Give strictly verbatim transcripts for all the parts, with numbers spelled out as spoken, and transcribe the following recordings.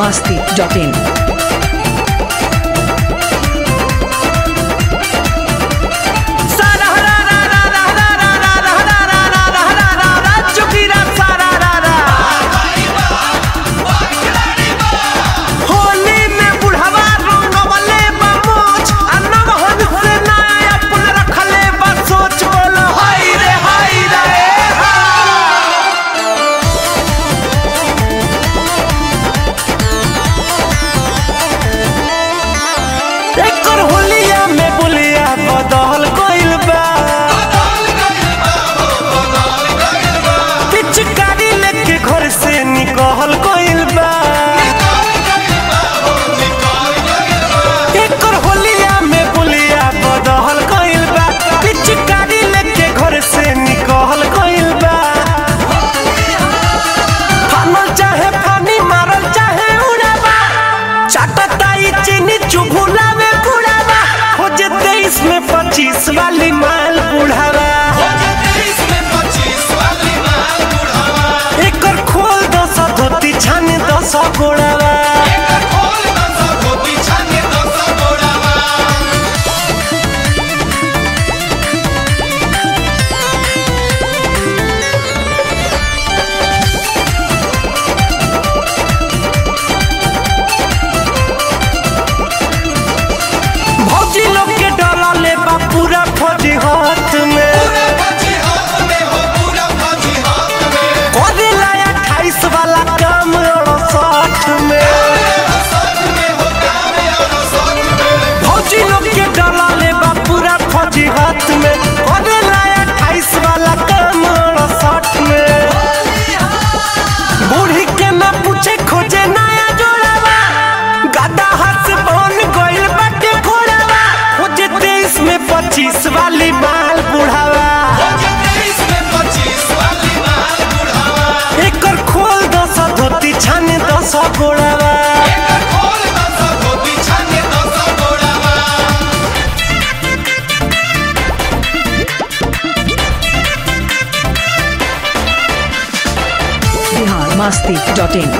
masti dot in. पच्चीस वाली माल बुढ़ावा एक और खोल दस धोती छाने दस गोड़ावा भौजी लोग के डरा ले बा पूरा फौजी हाथ में कोदी लाया अट्ठाईस वाला काम अड़सठ में भौजी लोग के डरा ले बा पूरा फौजी हाथ में कोदी लाया अट्ठाईस वाला काम अड़सठ में बूढ़ी के ना पूछे खोजे नया जोड़ावा गदा हाथ से बन गइल बाटे घोड़ावा खोजे तेईस में पच्चीस वाली माल बुढ़ावा एक और खोल दस धोती छाने दस गोड़ावा Bihar masti dot in.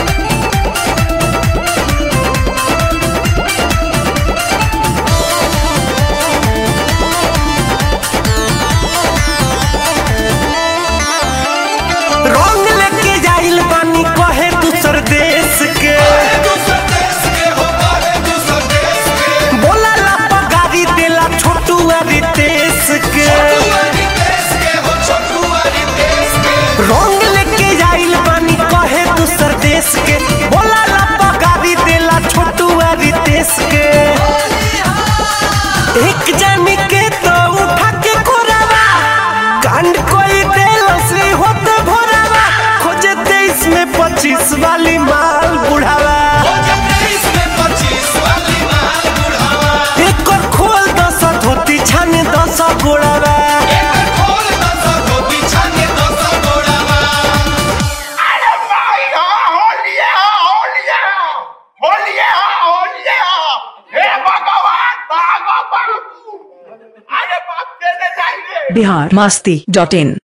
रंग लेके जाइल बानी कहे दूसर देश के बोला ला पगारी देला छोटू रितेश के रंग लेके जाइल बानी कहे दूसर देश के बोला ला पगारी देला छोटू रितेश के एक जानी के तो उठा के कोरावा कांड कोई देल से होते भोरावा खोजे तेईस में पच्चीस वाली माल बुढ़ावा एक और खोल दस धोती छाने दस गोड़ावा Bihar masti dot in.